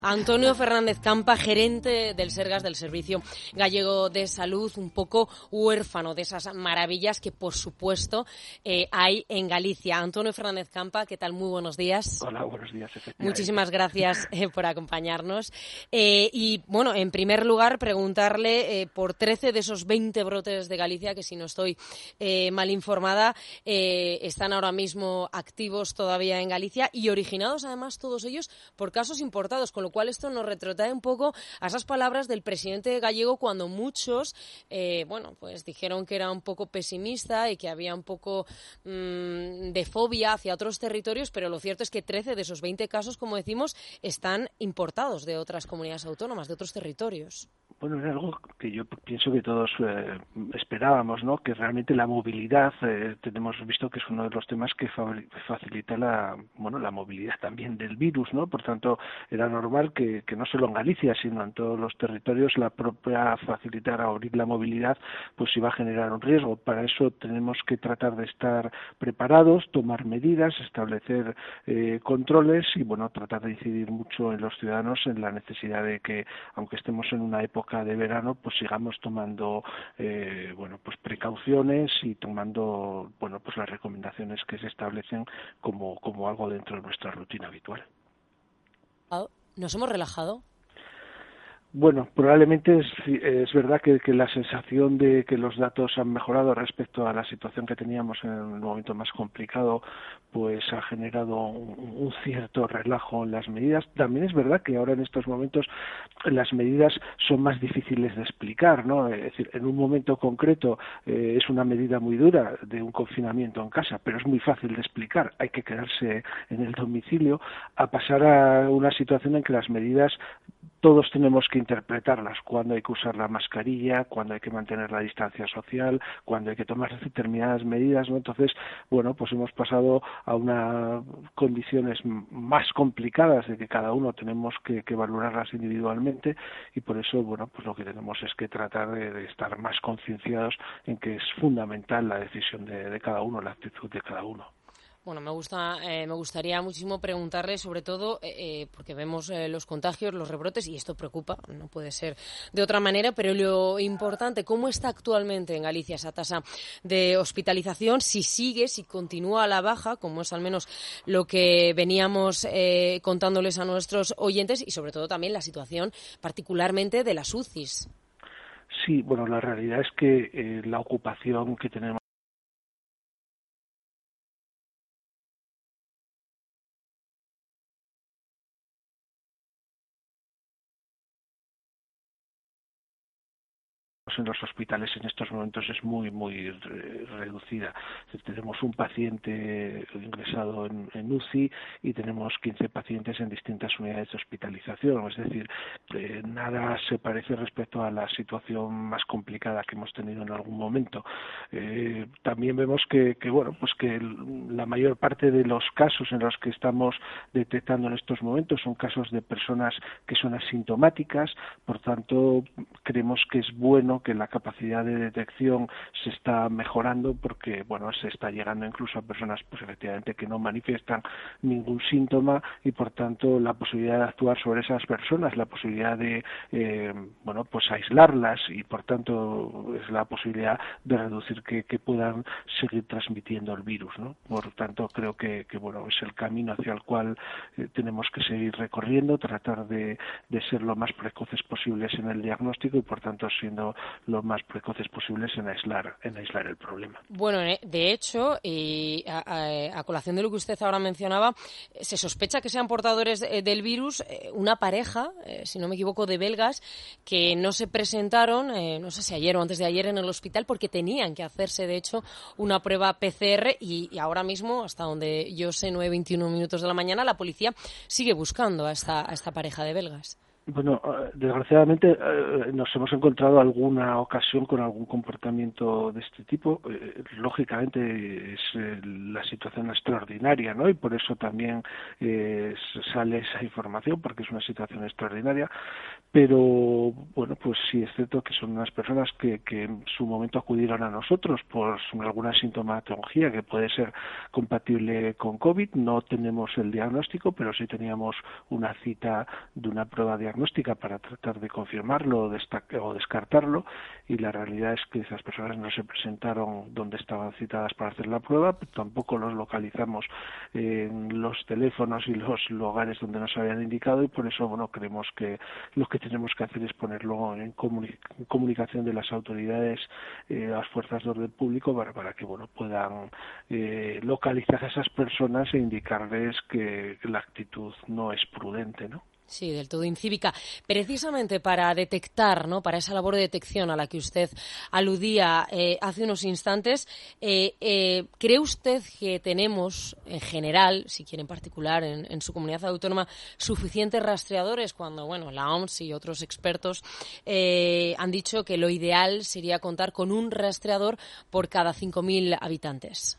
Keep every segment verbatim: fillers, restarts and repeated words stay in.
Antonio Fernández Campa, gerente del Sergas, del Servicio Gallego de Salud, un poco huérfano de esas maravillas que, por supuesto, eh, hay en Galicia. Antonio Fernández Campa, ¿qué tal? Muy buenos días. Hola, buenos días. Muchísimas gracias eh, por acompañarnos. Eh, y, bueno, en primer lugar, preguntarle eh, por trece de esos veinte brotes de Galicia, que si no estoy eh, mal informada, eh, están ahora mismo activos todavía en Galicia y originados, además, todos ellos por casos importados, con lo cual esto nos retrotrae un poco a esas palabras del presidente gallego cuando muchos, eh, bueno, pues dijeron que era un poco pesimista y que había un poco mmm, de fobia hacia otros territorios, pero lo cierto es que trece de esos veinte casos, como decimos, están importados de otras comunidades autónomas, de otros territorios. Bueno, es algo que yo pienso que todos eh, esperábamos, ¿no? Que realmente la movilidad, eh, tenemos visto que es uno de los temas que fa facilita la, bueno, la movilidad también del virus, ¿no? Por tanto, era normal que, que no solo en Galicia, sino en todos los territorios, la propia facilitar a abrir la movilidad, pues iba a generar un riesgo. Para eso tenemos que tratar de estar preparados, tomar medidas, establecer eh, controles y, bueno, tratar de incidir mucho en los ciudadanos en la necesidad de que, aunque estemos en una época de verano, pues sigamos tomando eh, bueno, pues precauciones y tomando, bueno, pues las recomendaciones que se establecen como, como algo dentro de nuestra rutina habitual. ¿Nos hemos relajado? Bueno, probablemente es, es verdad que, que la sensación de que los datos han mejorado respecto a la situación que teníamos en el momento más complicado, pues ha generado un, un cierto relajo en las medidas. También es verdad que ahora en estos momentos las medidas son más difíciles de explicar, ¿no? Es decir, en un momento concreto eh, es una medida muy dura de un confinamiento en casa, pero es muy fácil de explicar. Hay que quedarse en el domicilio, a pasar a una situación en que las medidas todos tenemos que interpretarlas, cuando hay que usar la mascarilla, cuando hay que mantener la distancia social, cuando hay que tomar determinadas medidas, ¿no? Entonces, bueno, pues hemos pasado a unas condiciones más complicadas de que cada uno tenemos que, que valorarlas individualmente y por eso, bueno, pues lo que tenemos es que tratar de, de estar más concienciados en que es fundamental la decisión de, de cada uno, la actitud de cada uno. Bueno, me gusta, eh, me gustaría muchísimo preguntarle, sobre todo, eh, porque vemos eh, los contagios, los rebrotes, y esto preocupa, no puede ser de otra manera, pero lo importante, ¿cómo está actualmente en Galicia esa tasa de hospitalización? Si sigue, si continúa a la baja, como es al menos lo que veníamos eh, contándoles a nuestros oyentes, y sobre todo también la situación particularmente de las U C Is. Sí, bueno, la realidad es que eh, la ocupación que tenemos en los hospitales en estos momentos es muy, muy re reducida. Tenemos un paciente ingresado en, en U C I y tenemos quince pacientes en distintas unidades de hospitalización. Es decir, eh, nada se parece respecto a la situación más complicada que hemos tenido en algún momento. Eh, también vemos que, que, bueno, pues que la mayor parte de los casos en los que estamos detectando en estos momentos son casos de personas que son asintomáticas, por tanto, creemos que es bueno que la capacidad de detección se está mejorando porque, bueno, se está llegando incluso a personas, pues efectivamente, que no manifiestan ningún síntoma y, por tanto, la posibilidad de actuar sobre esas personas, la posibilidad de, eh, bueno, pues aislarlas y, por tanto, es la posibilidad de reducir que, que puedan seguir transmitiendo el virus, ¿no? Por tanto, creo que, que bueno, es el camino hacia el cual eh, tenemos que seguir recorriendo, tratar de, de ser lo más precoces posibles en el diagnóstico y, por tanto, siendo lo más precoces posibles en aislar, en aislar el problema. Bueno, de hecho, y a, a, a colación de lo que usted ahora mencionaba, se sospecha que sean portadores del virus una pareja, eh, si no me equivoco, de belgas, que no se presentaron, eh, no sé si ayer o antes de ayer, en el hospital porque tenían que hacerse, de hecho, una prueba P C R y, y ahora mismo, hasta donde yo sé, nueve veintiuno minutos de la mañana, la policía sigue buscando a esta, a esta pareja de belgas. Bueno, desgraciadamente nos hemos encontrado alguna ocasión con algún comportamiento de este tipo. Lógicamente es la situación extraordinaria, ¿no? Y por eso también eh, sale esa información, porque es una situación extraordinaria. Pero, bueno, pues sí es cierto que son unas personas que, que en su momento acudieron a nosotros por alguna sintomatología que puede ser compatible con COVID. No tenemos el diagnóstico, pero sí teníamos una cita de una prueba diagnóstica para tratar de confirmarlo o descartarlo, y la realidad es que esas personas no se presentaron donde estaban citadas para hacer la prueba, tampoco los localizamos en los teléfonos y los lugares donde nos habían indicado, y por eso, bueno, creemos que lo que tenemos que hacer es ponerlo en comunicación de las autoridades, eh, las fuerzas de orden público, para, para que, bueno, puedan eh, localizar a esas personas e indicarles que la actitud no es prudente, ¿no? Sí, del todo incívica. Precisamente para detectar, ¿no?, para esa labor de detección a la que usted aludía eh, hace unos instantes, eh, eh, ¿cree usted que tenemos, en general, si quiere en particular, en, en su comunidad autónoma, suficientes rastreadores cuando, bueno, la O M S y otros expertos eh, han dicho que lo ideal sería contar con un rastreador por cada cinco mil habitantes?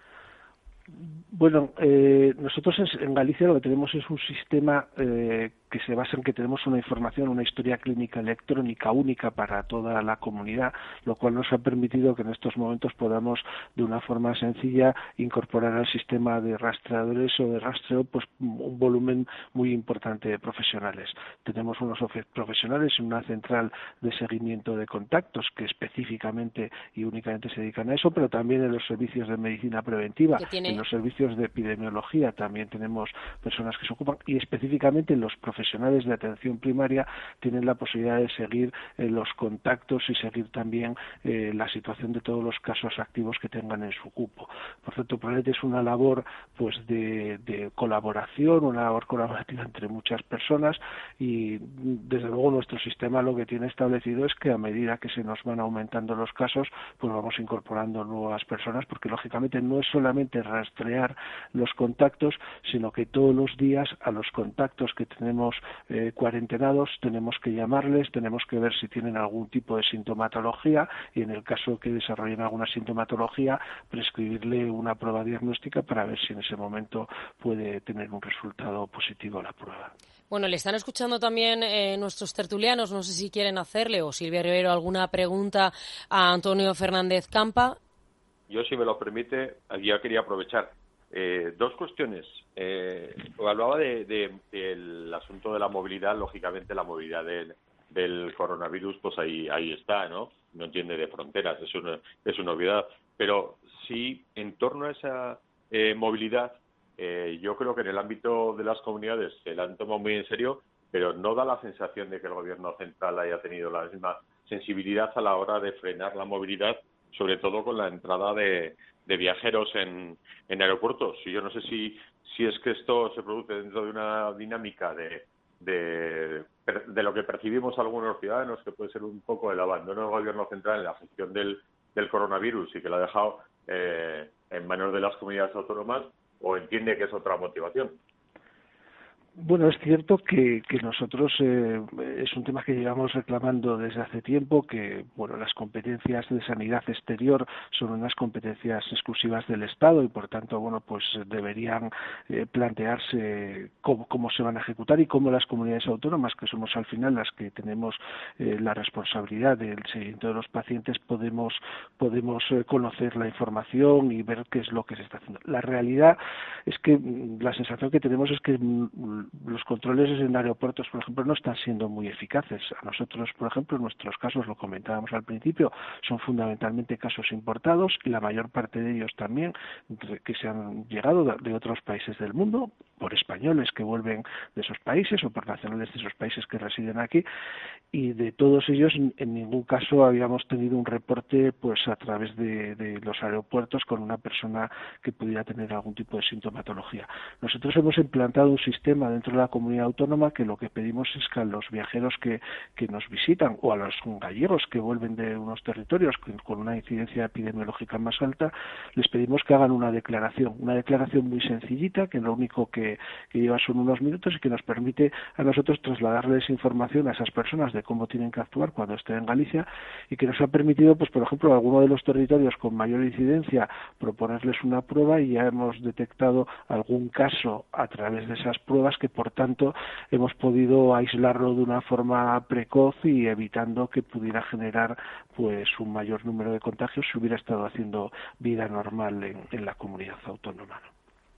Bueno, eh, nosotros en Galicia lo que tenemos es un sistema eh, que se basa en que tenemos una información, una historia clínica electrónica única para toda la comunidad, lo cual nos ha permitido que en estos momentos podamos, de una forma sencilla, incorporar al sistema de rastreadores o de rastreo pues un volumen muy importante de profesionales. Tenemos unos profesionales en una central de seguimiento de contactos que específicamente y únicamente se dedican a eso, pero también en los servicios de medicina preventiva, en los servicios de epidemiología también tenemos personas que se ocupan, y específicamente los profesionales de atención primaria tienen la posibilidad de seguir eh, los contactos y seguir también eh, la situación de todos los casos activos que tengan en su cupo. Por tanto, probablemente es una labor pues de, de colaboración, una labor colaborativa entre muchas personas, y desde luego nuestro sistema lo que tiene establecido es que a medida que se nos van aumentando los casos, pues vamos incorporando nuevas personas, porque lógicamente no es solamente rastrear los contactos, sino que todos los días a los contactos que tenemos eh, cuarentenados tenemos que llamarles, tenemos que ver si tienen algún tipo de sintomatología, y en el caso que desarrollen alguna sintomatología, prescribirle una prueba diagnóstica para ver si en ese momento puede tener un resultado positivo la prueba. Bueno, le están escuchando también eh, nuestros tertulianos, no sé si quieren hacerle, o Silvia Rivero, alguna pregunta a Antonio Fernández Campa. Yo, si me lo permite, ya quería aprovechar eh, dos cuestiones. Eh, hablaba de, de, del asunto de la movilidad. Lógicamente, la movilidad del, del coronavirus, pues ahí ahí está, ¿no? No entiende de fronteras, es una, es una obviedad. Pero sí, en torno a esa eh, movilidad, eh, yo creo que en el ámbito de las comunidades se la han tomado muy en serio, pero no da la sensación de que el gobierno central haya tenido la misma sensibilidad a la hora de frenar la movilidad, sobre todo con la entrada de, de viajeros en, en aeropuertos. Y yo no sé si, si es que esto se produce dentro de una dinámica de, de, de lo que percibimos algunos ciudadanos, que puede ser un poco el abandono del gobierno central en la gestión del, del coronavirus, y que lo ha dejado eh, en manos de las comunidades autónomas, o entiende que es otra motivación. Bueno, es cierto que, que nosotros eh, es un tema que llevamos reclamando desde hace tiempo, que bueno, las competencias de sanidad exterior son unas competencias exclusivas del Estado, y por tanto, bueno, pues deberían eh, plantearse cómo, cómo se van a ejecutar, y cómo las comunidades autónomas, que somos al final las que tenemos eh, la responsabilidad del seguimiento de los pacientes, podemos podemos eh, conocer la información y ver qué es lo que se está haciendo. La realidad es que la sensación que tenemos es que los controles en aeropuertos, por ejemplo, no están siendo muy eficaces. A nosotros, por ejemplo, en nuestros casos, lo comentábamos al principio, son fundamentalmente casos importados, y la mayor parte de ellos también que se han llegado de otros países del mundo, por españoles que vuelven de esos países o por nacionales de esos países que residen aquí, y de todos ellos en ningún caso habíamos tenido un reporte pues a través de, de los aeropuertos con una persona que pudiera tener algún tipo de sintomatología. Nosotros hemos implantado un sistema dentro de la comunidad autónoma que lo que pedimos es que a los viajeros que, que nos visitan, o a los gallegos que vuelven de unos territorios con, con una incidencia epidemiológica más alta, les pedimos que hagan una declaración, una declaración muy sencillita, que lo único que que, que lleva son unos minutos y que nos permite a nosotros trasladarles información a esas personas de cómo tienen que actuar cuando estén en Galicia, y que nos ha permitido, pues por ejemplo, a alguno de los territorios con mayor incidencia proponerles una prueba, y ya hemos detectado algún caso a través de esas pruebas que, por tanto, hemos podido aislarlo de una forma precoz y evitando que pudiera generar pues un mayor número de contagios si hubiera estado haciendo vida normal en, en la comunidad autónoma, ¿no?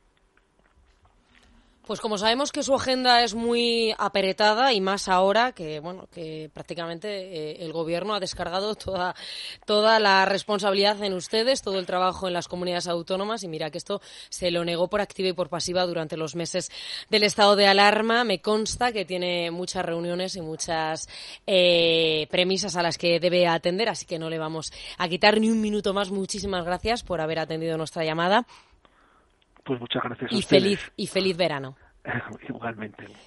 Pues como sabemos que su agenda es muy apretada, y más ahora que bueno que prácticamente eh, el gobierno ha descargado toda toda la responsabilidad en ustedes, todo el trabajo en las comunidades autónomas, y mira que esto se lo negó por activa y por pasiva durante los meses del estado de alarma. Me consta que tiene muchas reuniones y muchas eh, premisas a las que debe atender, así que no le vamos a quitar ni un minuto más. Muchísimas gracias por haber atendido nuestra llamada. Pues muchas gracias a y ustedes. feliz y feliz verano. Igualmente.